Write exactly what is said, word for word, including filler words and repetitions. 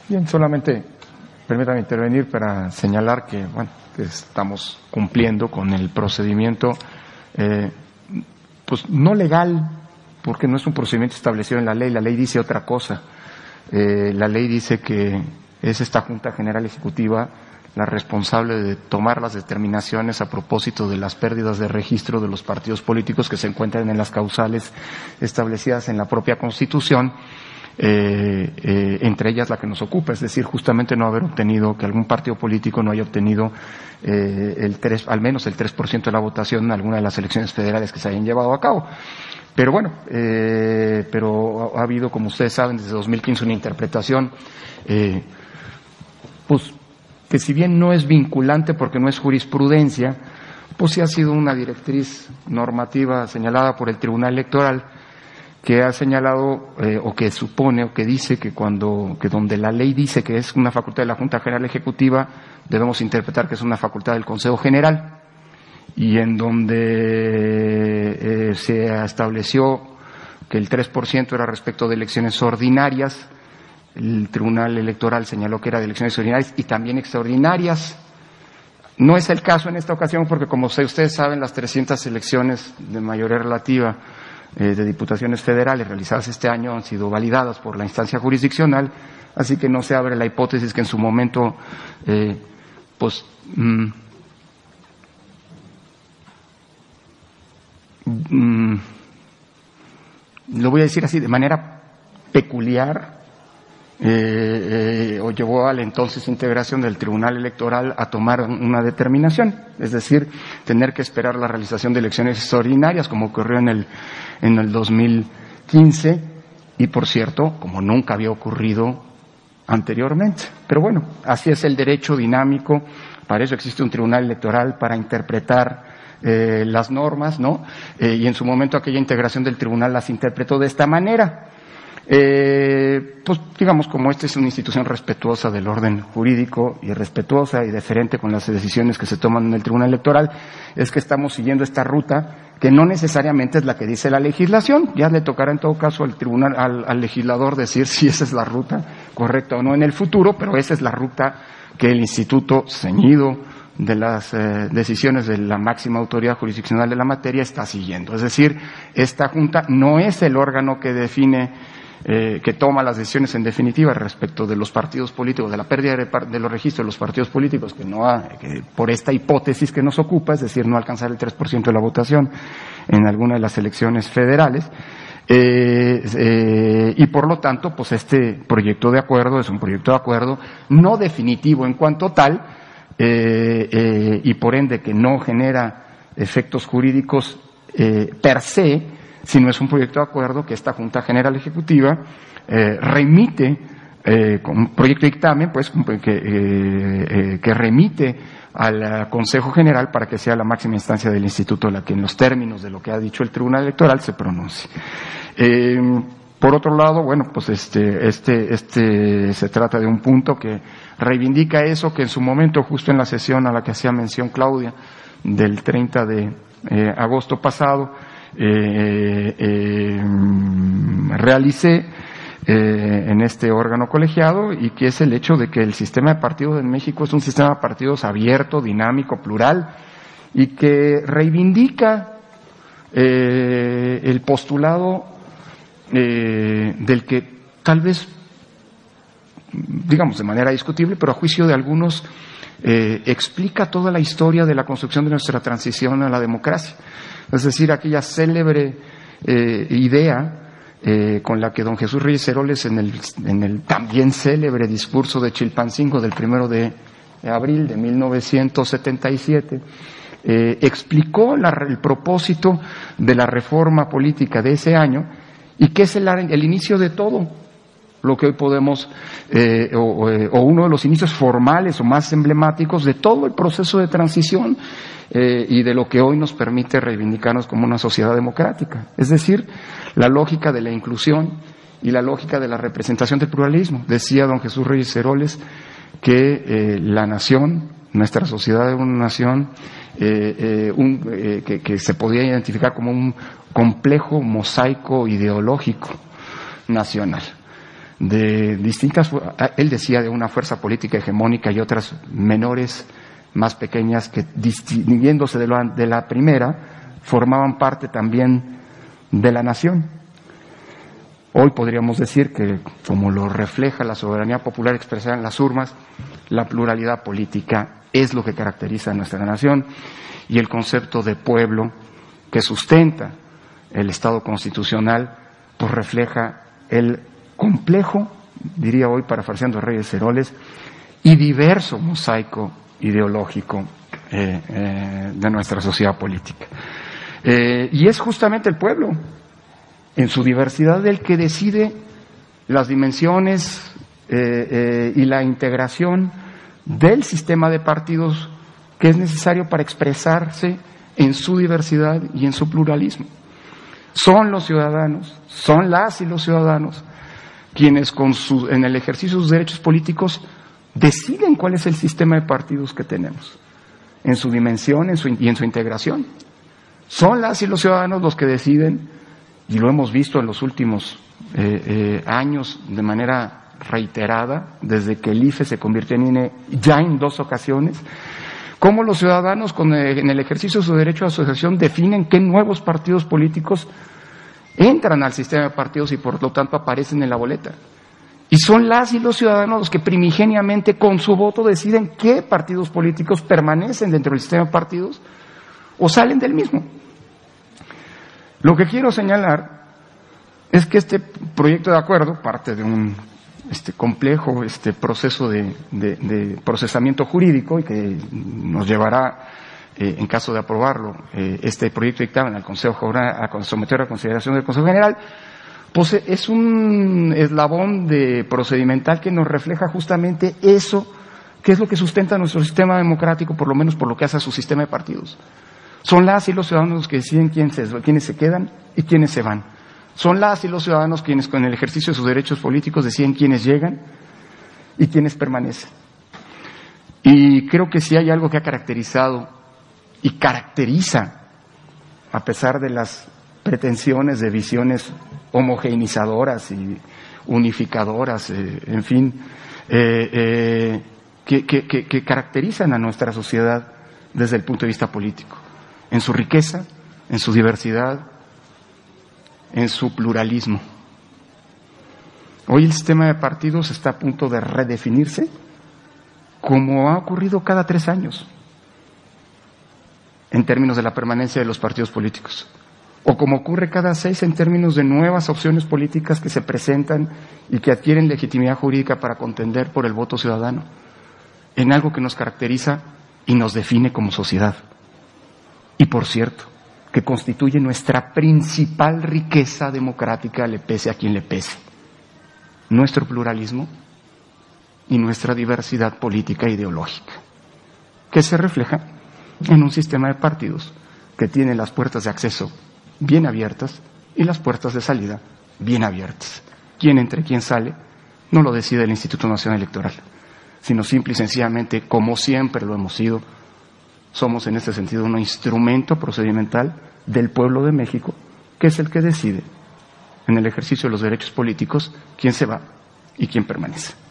Bien, solamente permítame intervenir para señalar que, bueno, que estamos cumpliendo con el procedimiento, eh, pues no legal, porque no es un procedimiento establecido en la ley. La ley dice otra cosa. Eh, la ley dice que es esta Junta General Ejecutiva la responsable de tomar las determinaciones a propósito de las pérdidas de registro de los partidos políticos que se encuentran en las causales establecidas en la propia Constitución, eh, eh, entre ellas la que nos ocupa, es decir, justamente no haber obtenido, que algún partido político no haya obtenido eh, el tres, al menos el tres por ciento de la votación en alguna de las elecciones federales que se hayan llevado a cabo. Pero bueno, eh, pero ha habido, como ustedes saben, desde dos mil quince una interpretación, eh, pues, que si bien no es vinculante porque no es jurisprudencia, pues sí ha sido una directriz normativa señalada por el Tribunal Electoral, que ha señalado eh, o que supone o que dice que cuando que donde la ley dice que es una facultad de la Junta General Ejecutiva, debemos interpretar que es una facultad del Consejo General, y en donde eh, se estableció que el tres por ciento era respecto de elecciones ordinarias, el Tribunal Electoral señaló que era de elecciones ordinarias y también extraordinarias. No es el caso en esta ocasión porque, como ustedes saben, las trescientas elecciones de mayoría relativa eh, de diputaciones federales realizadas este año han sido validadas por la instancia jurisdiccional, así que no se abre la hipótesis que en su momento, eh, pues, mmm, mmm, lo voy a decir así, de manera peculiar, Eh, eh, o llevó a la entonces integración del Tribunal Electoral a tomar una determinación, es decir, tener que esperar la realización de elecciones extraordinarias, como ocurrió en el en el dos mil quince, y por cierto, como nunca había ocurrido anteriormente. Pero bueno, así es el derecho dinámico, para eso existe un Tribunal Electoral, para interpretar eh, las normas, ¿no? Eh, y en su momento aquella integración del tribunal las interpretó de esta manera. Eh, pues digamos, como esta es una institución respetuosa del orden jurídico y respetuosa y deferente con las decisiones que se toman en el Tribunal Electoral, es que estamos siguiendo esta ruta que no necesariamente es la que dice la legislación. Ya le tocará en todo caso al tribunal, al, al legislador decir si esa es la ruta correcta o no en el futuro, pero esa es la ruta que el instituto, ceñido de las eh, decisiones de la máxima autoridad jurisdiccional de la materia, está siguiendo. Es decir, esta Junta no es el órgano que define Eh, que toma las decisiones en definitiva respecto de los partidos políticos, de la pérdida de, de los registros de los partidos políticos, que no ha, que por esta hipótesis que nos ocupa, es decir, no alcanzar el tres por ciento de la votación en alguna de las elecciones federales, eh, eh, y por lo tanto, pues este proyecto de acuerdo es un proyecto de acuerdo no definitivo en cuanto tal, eh, eh, y por ende que no genera efectos jurídicos eh, per se, sino es un proyecto de acuerdo que esta Junta General Ejecutiva eh, remite, eh, con un proyecto de dictamen, pues, que, eh, eh, que remite al Consejo General para que sea la máxima instancia del Instituto la que en los términos de lo que ha dicho el Tribunal Electoral se pronuncie. Eh, por otro lado, bueno, pues este, este, este se trata de un punto que reivindica eso que en su momento, justo en la sesión a la que hacía mención Claudia, del treinta de eh, agosto pasado, Eh, eh, realicé eh, en este órgano colegiado, y que es el hecho de que el sistema de partidos en México es un sistema de partidos abierto, dinámico, plural, y que reivindica eh, el postulado eh, del que tal vez, digamos de manera discutible, pero a juicio de algunos, eh, explica toda la historia de la construcción de nuestra transición a la democracia. Es decir, aquella célebre eh, idea eh, con la que don Jesús Reyes Heroles en el, en el también célebre discurso de Chilpancingo del primero de abril de mil novecientos setenta y siete eh, explicó la, el propósito de la reforma política de ese año, y que es el, el inicio de todo lo que hoy podemos, eh, o, o uno de los inicios formales o más emblemáticos de todo el proceso de transición eh, y de lo que hoy nos permite reivindicarnos como una sociedad democrática. Es decir, la lógica de la inclusión y la lógica de la representación del pluralismo. Decía don Jesús Reyes Heroles que eh, la nación, nuestra sociedad es una nación eh, eh, un, eh, que, que se podía identificar como un complejo mosaico ideológico nacional. de distintas, él decía de una fuerza política hegemónica y otras menores, más pequeñas, que distinguiéndose de, lo, de la primera, formaban parte también de la nación. Hoy podríamos decir que, como lo refleja la soberanía popular expresada en las urnas, la pluralidad política es lo que caracteriza a nuestra nación, y el concepto de pueblo que sustenta el Estado constitucional, pues refleja el complejo, diría hoy parafraseando a Reyes Heroles, y diverso mosaico ideológico eh, eh, de nuestra sociedad política. Eh, y es justamente el pueblo, en su diversidad, el que decide las dimensiones eh, eh, y la integración del sistema de partidos que es necesario para expresarse en su diversidad y en su pluralismo. Son los ciudadanos, son las y los ciudadanos quienes con su, en el ejercicio de sus derechos políticos deciden cuál es el sistema de partidos que tenemos, en su dimensión en su, y en su integración. Son las y los ciudadanos los que deciden, y lo hemos visto en los últimos eh, eh, años de manera reiterada, desde que el I F E se convirtió en I N E ya en dos ocasiones, cómo los ciudadanos con el, en el ejercicio de su derecho a asociación definen qué nuevos partidos políticos entran al sistema de partidos y por lo tanto aparecen en la boleta. Y son las y los ciudadanos los que primigeniamente con su voto deciden qué partidos políticos permanecen dentro del sistema de partidos o salen del mismo. Lo que quiero señalar es que este proyecto de acuerdo parte de un este complejo este proceso de, de, de procesamiento jurídico y que nos llevará, eh, en caso de aprobarlo, eh, este proyecto de dictamen al Consejo General, a someter a consideración del Consejo General, pues es un eslabón de procedimental que nos refleja justamente eso, que es lo que sustenta nuestro sistema democrático, por lo menos por lo que hace a su sistema de partidos. Son las y los ciudadanos los que deciden quiénes se, quiénes se quedan y quiénes se van. Son las y los ciudadanos quienes con el ejercicio de sus derechos políticos deciden quiénes llegan y quiénes permanecen. Y creo que si hay algo que ha caracterizado y caracteriza, a pesar de las pretensiones de visiones homogeneizadoras y unificadoras, eh, en fin, eh, eh, que, que, que, que caracterizan a nuestra sociedad desde el punto de vista político, en su riqueza, en su diversidad, en su pluralismo. Hoy el sistema de partidos está a punto de redefinirse, como ha ocurrido cada tres años, en términos de la permanencia de los partidos políticos, o como ocurre cada seis en términos de nuevas opciones políticas que se presentan y que adquieren legitimidad jurídica para contender por el voto ciudadano, en algo que nos caracteriza y nos define como sociedad. Y por cierto, que constituye nuestra principal riqueza democrática, le pese a quien le pese, nuestro pluralismo y nuestra diversidad política e ideológica, que se refleja en un sistema de partidos que tiene las puertas de acceso bien abiertas y las puertas de salida bien abiertas. Quién entra y quién sale no lo decide el Instituto Nacional Electoral, sino simple y sencillamente, como siempre lo hemos sido, somos en este sentido un instrumento procedimental del pueblo de México, que es el que decide en el ejercicio de los derechos políticos quién se va y quién permanece.